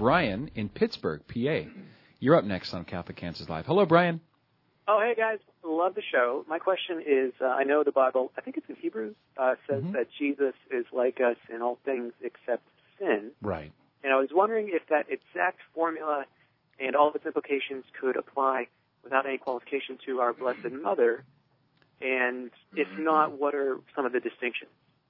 Brian in Pittsburgh, PA. You're up next on Catholic Answers Live. Hello, Brian. Oh, hey, guys. Love the show. My question is, I know the Bible, I think it's in Hebrews, says that Jesus is like us in all things except sin. Right. And I was wondering if that exact formula and all of its implications could apply without any qualification to our Blessed Mother. And if not, what are some of the distinctions?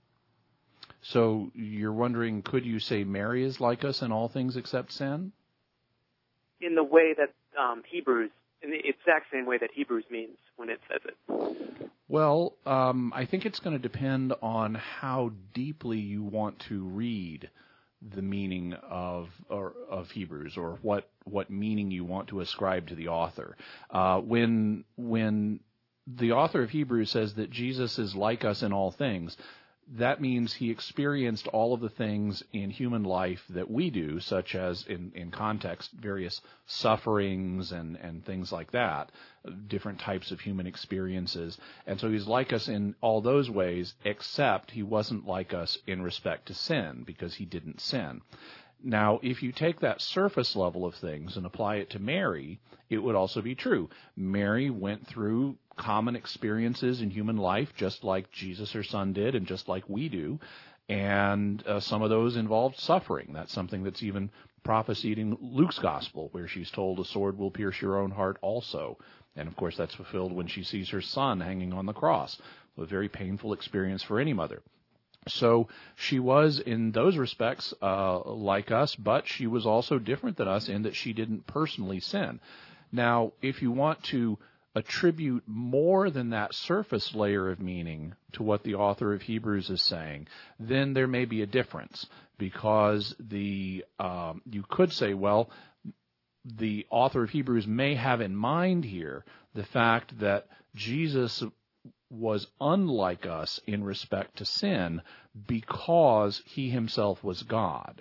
So you're wondering, could you say Mary is like us in all things except sin? In the way that Hebrews, in the exact same way that Hebrews means when it says it. Well, I think it's going to depend on how deeply you want to read the meaning of Hebrews, or what meaning you want to ascribe to the author. When the author of Hebrews says that Jesus is like us in all things, that means he experienced all of the things in human life that we do, such as, in context, various sufferings and things like that, different types of human experiences. And so he's like us in all those ways, except he wasn't like us in respect to sin, because he didn't sin. Now, if you take that surface level of things and apply it to Mary, it would also be true. Mary went through common experiences in human life, just like Jesus, her son, did, and just like we do. And some of those involved suffering. That's something that's even prophesied in Luke's gospel, where she's told a sword will pierce your own heart also. And, of course, that's fulfilled when she sees her son hanging on the cross. A very painful experience for any mother. So she was, in those respects, like us, but she was also different than us in that she didn't personally sin. Now, if you want to attribute more than that surface layer of meaning to what the author of Hebrews is saying, then there may be a difference, because you could say, well, the author of Hebrews may have in mind here the fact that Jesus was unlike us in respect to sin because he himself was God.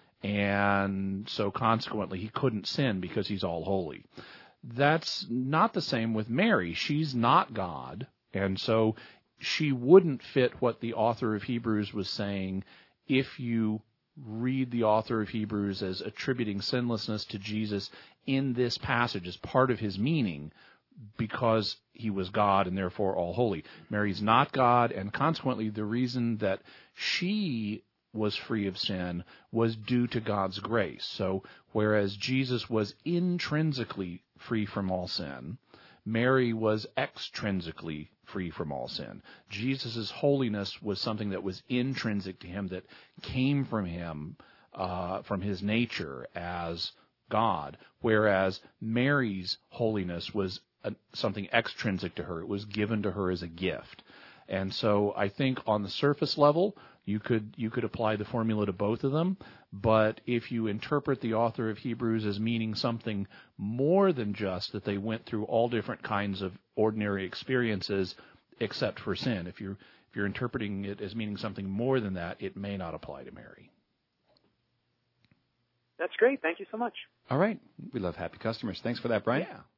And so consequently he couldn't sin because he's all holy. That's not the same with Mary. She's not God, and so she wouldn't fit what the author of Hebrews was saying if you read the author of Hebrews as attributing sinlessness to Jesus in this passage as part of his meaning, because he was God and therefore all holy. Mary's not God, and consequently the reason that she was free of sin was due to God's grace. So whereas Jesus was intrinsically free from all sin, Mary was extrinsically free from all sin. Jesus' holiness was something that was intrinsic to him, that came from him, from his nature as God, whereas Mary's holiness was something extrinsic to her. It was given to her as a gift. And so I think on the surface level, you could apply the formula to both of them, but if you interpret the author of Hebrews as meaning something more than just that they went through all different kinds of ordinary experiences except for sin, if you're interpreting it as meaning something more than that, it may not apply to Mary. That's great. Thank you so much. All right. We love happy customers. Thanks for that, Brian. Yeah.